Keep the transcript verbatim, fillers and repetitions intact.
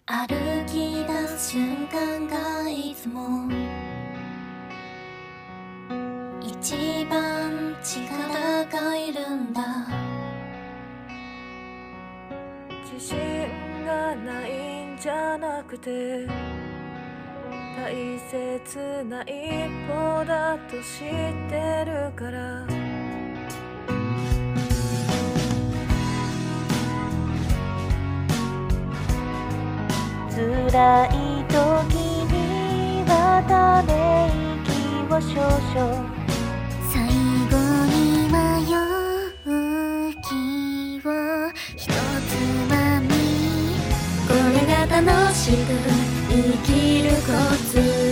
歩き出す瞬間がいつも一番力がいるんだ。 自信がないんじゃなくて大切な一歩だと知ってるから。辛い時にはため息を少々、 最後に迷う気をひとつまみ、これが楽しく生きるコツ。